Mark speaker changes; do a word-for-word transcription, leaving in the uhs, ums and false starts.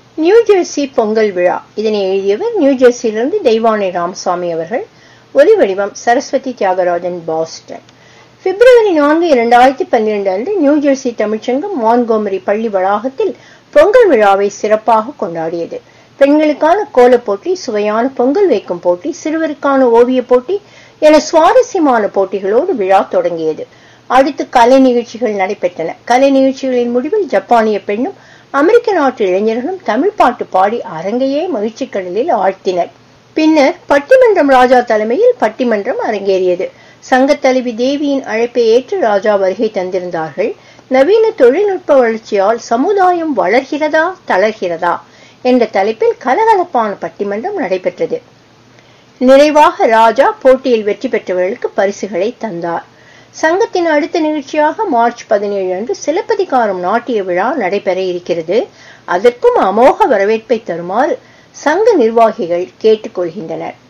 Speaker 1: New Jersey Pongal விழா. இதனை எழுதியவர் நியூஜெர்சியிலிருந்து தெய்வானை ராமசாமி அவர்கள். ஒலி வடிவம் சரஸ்வதி தியாகராஜன், பாஸ்டன். பிப்ரவரி நான்கு இரண்டாயிரத்தி பன்னிரண்டு அன்று நியூஜெர்சி தமிழ்ச்சங்கம் மான்கோமரி பள்ளி வளாகத்தில் பொங்கல் விழாவை சிறப்பாக கொண்டாடியது. பெண்களுக்கான கோல போட்டி, சுவையான பொங்கல் வைக்கும் போட்டி, சிறுவருக்கான ஓவிய போட்டி என சுவாரஸ்யமான போட்டிகளோடு விழா தொடங்கியது. அடுத்து கலை நிகழ்ச்சிகள் நடைபெற்றன. கலை நிகழ்ச்சிகளின் முடிவில் ஜப்பானிய பெண்ணும் அமெரிக்க நாட்டு இளைஞர்களும் தமிழ் பாட்டு பாடி அரங்கையே மகிழ்ச்சி கடலில் ஆழ்த்தினர். பின்னர் பட்டிமன்றம் ராஜா தலைமையில் பட்டிமன்றம் அரங்கேறியது. சங்க தலைவி தேவியின் அழைப்பை ஏற்று ராஜா வருகை தந்திருந்தார்கள். நவீன தொழில்நுட்ப வளர்ச்சியால் சமுதாயம் வளர்கிறதா தளர்கிறதா என்ற தலைப்பில் கலகலப்பான பட்டிமன்றம் நடைபெற்றது. நிறைவாக ராஜா போட்டியில் வெற்றி பெற்றவர்களுக்கு பரிசுகளை தந்தார். சங்கத்தின் அடுத்த நிகழ்ச்சியாக மார்ச் பதினேழு அன்று சிலப்பதிகாரம் நாட்டிய விழா நடைபெற இருக்கிறது. அதற்கும் அமோக வரவேற்பை தருமாறு சங்க நிர்வாகிகள் கேட்டுக்கொள்கின்றனர்.